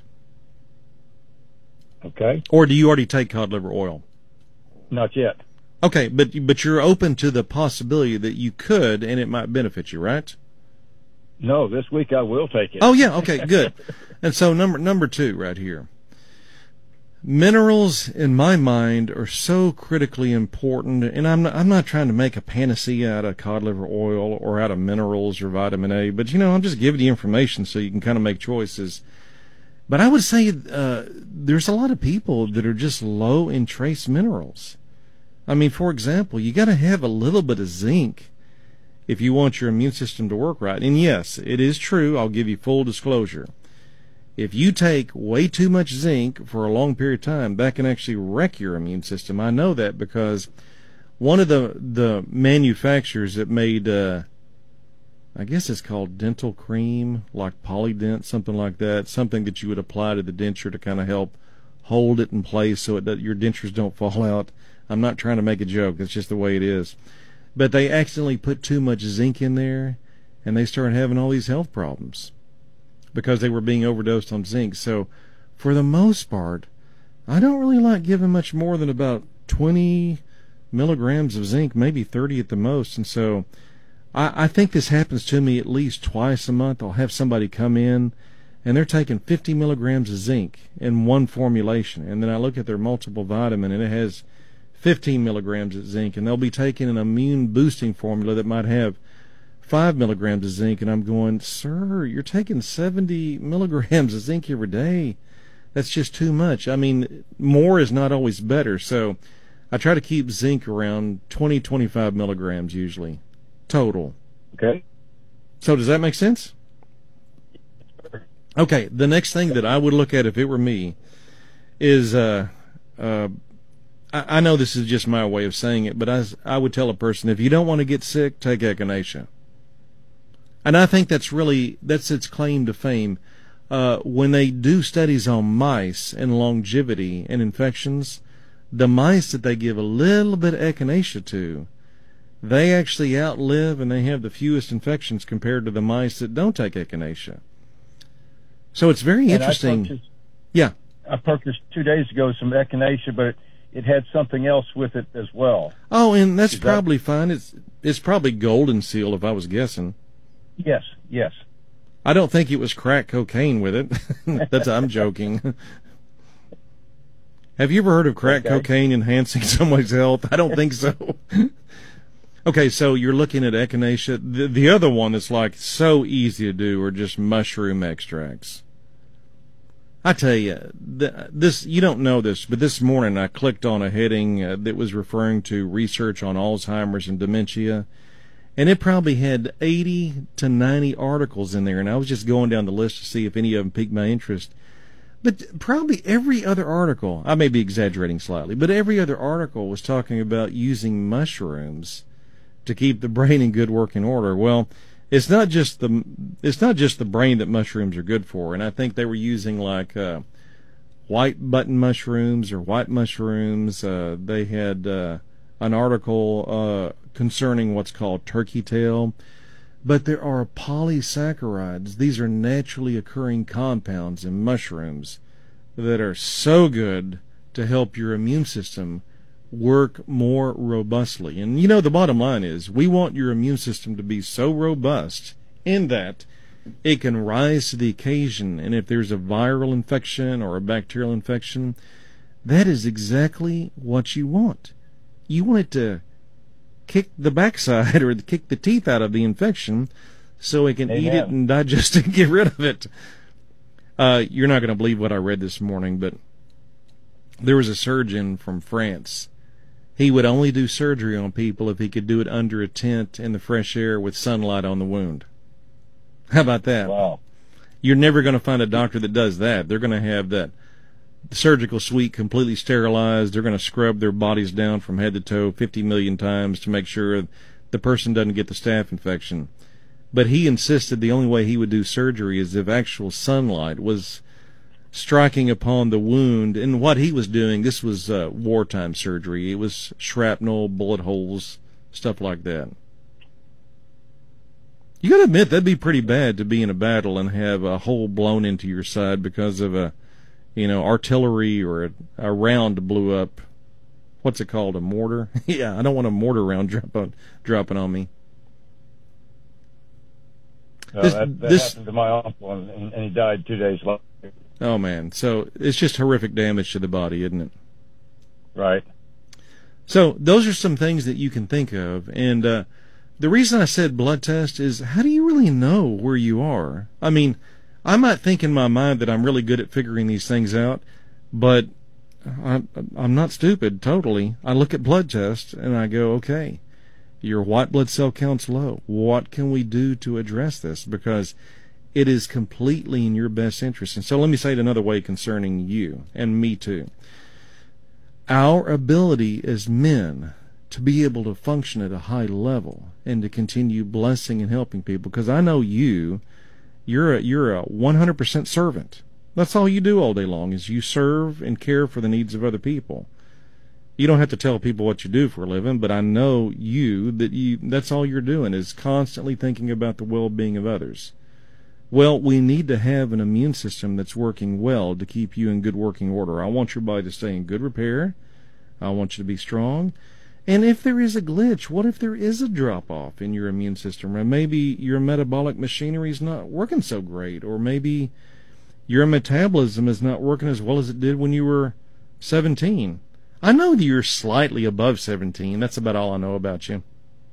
Okay. Or do you already take cod liver oil? Not yet. Okay, but but you're open to the possibility that you could, and it might benefit you, right? No, this week I will take it. Oh yeah, okay, good. And so number number two right here. Minerals, in my mind, are so critically important, and I'm not, I'm not trying to make a panacea out of cod liver oil or out of minerals or vitamin A, but, you know, I'm just giving you information so you can kind of make choices. But I would say uh, there's a lot of people that are just low in trace minerals. I mean, for example, you got to have a little bit of zinc if you want your immune system to work right. And yes, it is true. I'll give you full disclosure. If you take way too much zinc for a long period of time, that can actually wreck your immune system. I know that because one of the the manufacturers that made, uh, I guess it's called dental cream, like Polydent, something like that, something that you would apply to the denture to kind of help hold it in place so it, that your dentures don't fall out. I'm not trying to make a joke. It's just the way it is. But they accidentally put too much zinc in there, and they started having all these health problems because they were being overdosed on zinc. So for the most part, I don't really like giving much more than about twenty milligrams of zinc, maybe thirty at the most. And so I, I think this happens to me at least twice a month. I'll have somebody come in, and they're taking fifty milligrams of zinc in one formulation. And then I look at their multiple vitamin, and it has fifteen milligrams of zinc, and they'll be taking an immune boosting formula that might have five milligrams of zinc, and I'm going, sir, you're taking seventy milligrams of zinc every day. That's just too much. I mean, more is not always better, so I try to keep zinc around twenty, twenty-five milligrams usually, total. Okay. So does that make sense? Okay, the next thing that I would look at if it were me is, uh, uh, I, I know this is just my way of saying it, but I, I would tell a person, if you don't want to get sick, take echinacea. And I think that's really, that's its claim to fame. Uh, when they do studies on mice and longevity and infections, the mice that they give a little bit of echinacea to, they actually outlive and they have the fewest infections compared to the mice that don't take echinacea. So it's very and interesting. I purchased, yeah. I purchased two days ago some echinacea, but it, it had something else with it as well. Oh, and that's Is probably that... fine. It's it's probably golden seal if I was guessing. Yes, yes. I don't think it was crack cocaine with it. That's I'm joking. Have you ever heard of crack okay. cocaine enhancing someone's health? I don't think so. Okay, so you're looking at echinacea. The, the other one that's like so easy to do are just mushroom extracts. I tell you, the, this you don't know this, but this morning I clicked on a heading uh, that was referring to research on Alzheimer's and dementia. And it probably had eighty to ninety articles in there, and I was just going down the list to see if any of them piqued my interest. But probably every other article, I may be exaggerating slightly, but every other article was talking about using mushrooms to keep the brain in good working order. Well, it's not just the it's not just the brain that mushrooms are good for, and I think they were using like uh, white button mushrooms or white mushrooms. Uh, they had uh, an article uh, concerning what's called turkey tail. But there are polysaccharides. These are naturally occurring compounds in mushrooms that are so good to help your immune system work more robustly. And you know, the bottom line is we want your immune system to be so robust in that it can rise to the occasion. And if there's a viral infection or a bacterial infection, that is exactly what you want. You want it to kick the backside or kick the teeth out of the infection so it can Amen. eat it and digest it and get rid of it. Uh, you're not going to believe what I read this morning, but there was a surgeon from France. He would only do surgery on people if he could do it under a tent in the fresh air with sunlight on the wound. How about that? Wow. You're never going to find a doctor that does that. They're going to have that surgical suite completely sterilized. They're going to scrub their bodies down from head to toe fifty million times to make sure the person doesn't get the staph infection. But he insisted the only way he would do surgery is if actual sunlight was striking upon the wound. And what he was doing, this was uh, wartime surgery. It was shrapnel, bullet holes, stuff like that. You got to admit, that'd be pretty bad to be in a battle and have a hole blown into your side because of a You know, artillery or a, a round blew up. What's it called? A mortar? Yeah, I don't want a mortar round drop on, dropping on me. No, this, that that this, happened to my uncle, and, and he died two days later. Oh, man. So it's just horrific damage to the body, isn't it? Right. So those are some things that you can think of. And uh, the reason I said blood test is, how do you really know where you are? I mean, I might think in my mind that I'm really good at figuring these things out, but I'm, I'm not stupid, totally. I look at blood tests and I go, okay, your white blood cell count's low. What can we do to address this? Because it is completely in your best interest. And so let me say it another way concerning you, and me too. Our ability as men to be able to function at a high level and to continue blessing and helping people, because I know you, you're a, you're a one hundred percent servant. That's all you do all day long, is you serve and care for the needs of other people. You don't have to tell people what you do for a living, but I know you, that you, that's all you're doing, is constantly thinking about the well-being of others. Well, we need to have an immune system that's working well to keep you in good working order. I want your body to stay in good repair. I want you to be strong. And if there is a glitch, what if there is a drop-off in your immune system? Or maybe your metabolic machinery is not working so great. Or maybe your metabolism is not working as well as it did when you were seventeen. I know that you're slightly above seventeen. That's about all I know about you.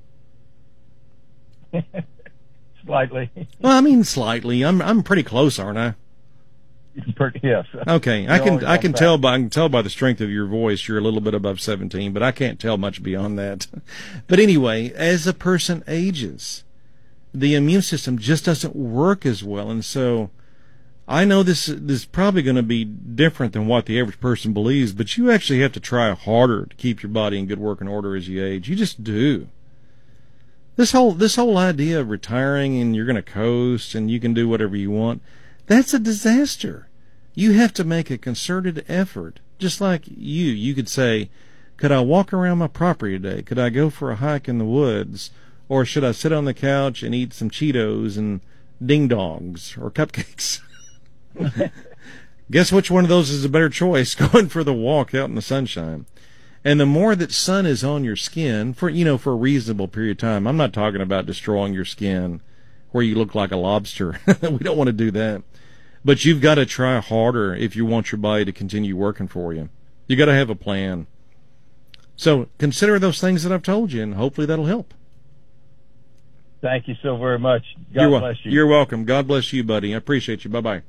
Slightly. Well, I mean slightly. I'm I'm pretty close, aren't I? Pretty, yes. Okay, I can I can back. tell by I can tell by the strength of your voice you're a little bit above seventeen, but I can't tell much beyond that. But anyway, as a person ages, the immune system just doesn't work as well, and so I know this, this is probably going to be different than what the average person believes, but you actually have to try harder to keep your body in good working order as you age. You just do. This whole this whole idea of retiring and you're going to coast and you can do whatever you want, that's a disaster. You have to make a concerted effort. Just like you, you could say, could I walk around my property today? Could I go for a hike in the woods? Or should I sit on the couch and eat some Cheetos and ding-dongs or cupcakes? Guess which one of those is a better choice, going for the walk out in the sunshine. And the more that sun is on your skin, for you know, for a reasonable period of time, I'm not talking about destroying your skin where you look like a lobster. We don't want to do that. But you've got to try harder if you want your body to continue working for you. You got to have a plan. So consider those things that I've told you, and hopefully that'll help. Thank you so very much. God You're bless you. You're welcome. God bless you, buddy. I appreciate you. Bye-bye.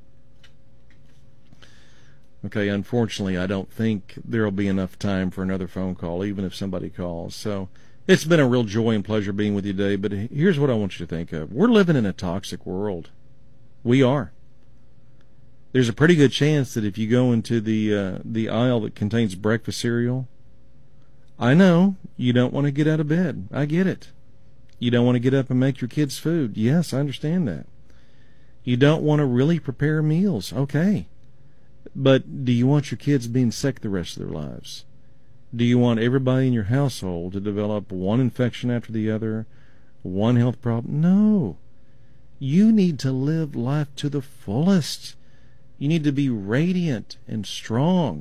Okay, unfortunately, I don't think there'll be enough time for another phone call, even if somebody calls. So it's been a real joy and pleasure being with you today, but here's what I want you to think of. We're living in a toxic world. We are. There's a pretty good chance that if you go into the uh, the aisle that contains breakfast cereal, I know you don't want to get out of bed. I get it. You don't want to get up and make your kids food. Yes, I understand that. You don't want to really prepare meals. Okay. But do you want your kids being sick the rest of their lives? Do you want everybody in your household to develop one infection after the other, one health problem? No. You need to live life to the fullest. You need to be radiant and strong.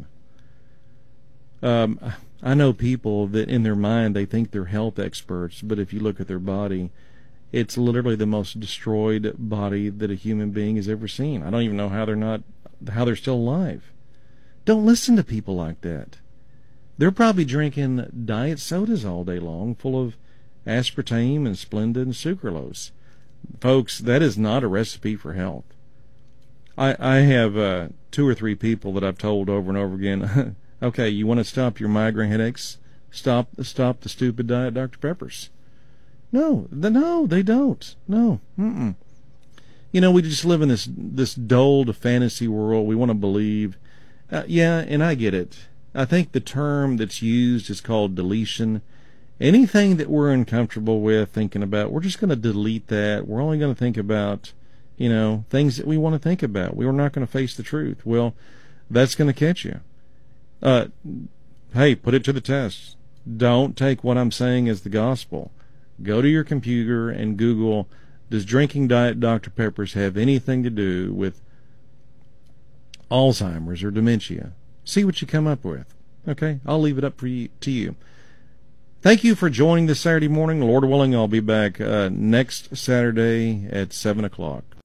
Um, I know people that in their mind they think they're health experts, but if you look at their body, it's literally the most destroyed body that a human being has ever seen. I don't even know how they're not, how they're still alive. Don't listen to people like that. They're probably drinking diet sodas all day long, full of aspartame and Splenda and sucralose. Folks, that is not a recipe for health. I, I have uh, two or three people that I've told over and over again, okay, you want to stop your migraine headaches? Stop, stop the stupid diet Doctor Peppers. No, the, no, they don't. No, mm-mm. You know, we just live in this this dulled fantasy world. We want to believe. Uh, yeah, and I get it. I think the term that's used is called deletion. Anything that we're uncomfortable with thinking about, we're just going to delete that. We're only going to think about, you know, things that we want to think about. We're not going to face the truth. Well, that's going to catch you. Uh, hey, put it to the test. Don't take what I'm saying as the gospel. Go to your computer and Google, does drinking Diet Doctor Peppers have anything to do with Alzheimer's or dementia? See what you come up with. Okay? I'll leave it up for you, to you. Thank you for joining this Saturday morning. Lord willing, I'll be back uh, next Saturday at seven o'clock.